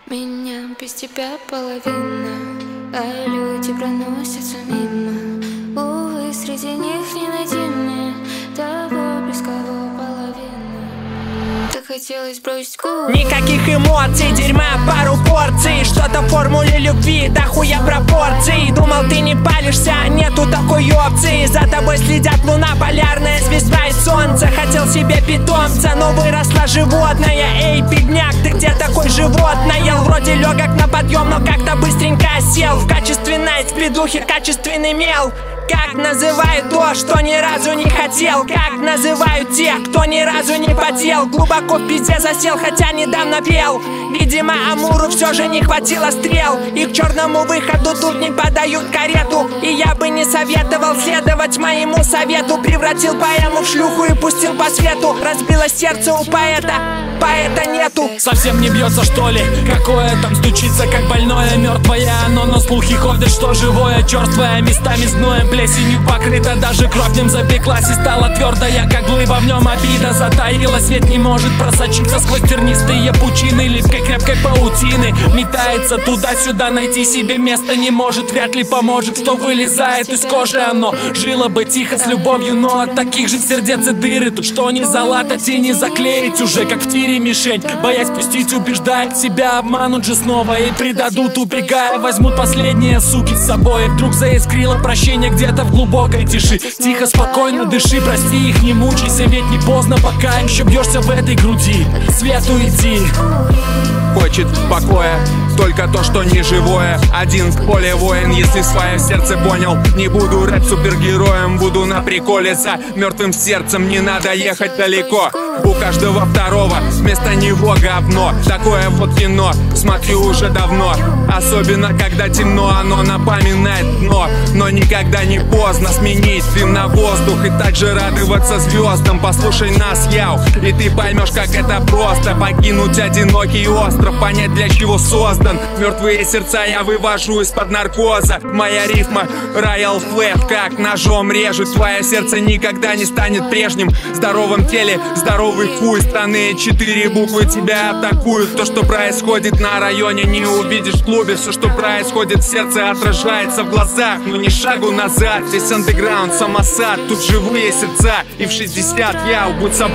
Меня без тебя половина, а люди проносятся мимо. Увы, среди них не найти мне того близкого половины. Так хотелось бросить курить. Никаких эмоций, дерьма, пару порций. Что-то в формуле любви, да хуя пропорций. Думал, ты не палишься, нету такой опции. За тобой следят луна, полярная звезда и солнце. Хотел себе питомца, но выросла животное. Эй, бедняк, ты где такой живот наел? Вроде легок на подъем, но как-то быстренько сел. В качестве найт, в придухе качественный мел. Как называют то, что ни разу не хотел? Как называют тех, кто ни разу не потел? Глубоко в пизде засел, хотя недавно пел. Видимо, Амуру все же не хватило стрел, и к черному выходу тут не подают карету. И я бы не советовал следовать моему совету. Превратил поэму в шлюху и пустил по свету. Разбилось сердце у поэта, поэта нету. Совсем не бьется, что ли? Какое там стучится, как больное, мертвое оно. Но слухи ходят, что живое, черствое, местами с гноем, плесенью покрыто. Даже кровь в нем запеклась и стала твердая, как глыба. В нем обида затаилась, свет не может просочиться сквозь тернистые пучины липкой крепкой паутины. Метается туда-сюда, найти себе место не может. Вряд ли поможет, что вылезает из кожи оно. Жило бы тихо с любовью, но от таких же сердец и дыры. Тут что не залатать и не заклеить уже, как в тире мишень. Боясь пустить, убеждает себя, обманут же снова и предадут, убегая. Возьмут последние суки с собой. И вдруг заискрило прощение где-то в глубокой тиши. Тихо, спокойно дыши, прости их, не мучайся, ведь не поздно, пока еще бьешься в этой груди. К свету иди. Хочет покоя только то, что не живое. Один в поле воин, если свое сердце понял. Не буду рэп-супергероем, буду на приколе. За мертвым сердцем не надо ехать далеко. У каждого второго вместо него говно. Такое вот кино смотрю уже давно. Особенно когда темно, оно напоминает дно. Но никогда не поздно сменить дым на воздух и также радоваться звездам. Послушай нас, яу, и ты поймешь, как это просто покинуть одинокий остров, понять, для чего создан. Мертвые сердца я вывожу из-под наркоза. Моя рифма Royal Flat, как ножом режет. Твое сердце никогда не станет прежним. В здоровом теле здоровый хуй. Страны 4 буквы тебя атакуют. То, что происходит на районе, не увидишь в клубе. Все, что происходит в сердце, отражается в глазах. Но ни шагу назад, здесь андеграунд, самосад. Тут живые сердца, и в 60 я будь собой.